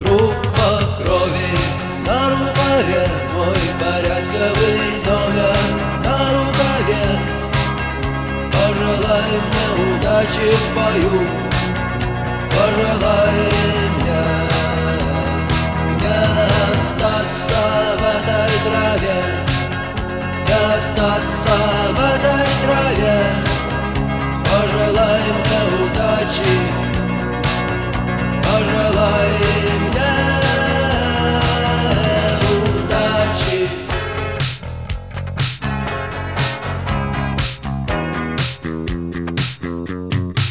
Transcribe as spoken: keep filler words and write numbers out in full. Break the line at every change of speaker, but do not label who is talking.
Группа крови на рукаве, мой порядковый номер на рукаве. Пожелай мне удачи в бою, пожелай мне не остаться в этой траве, не остаться в этой траве. Пожелай мне удачи, пожелай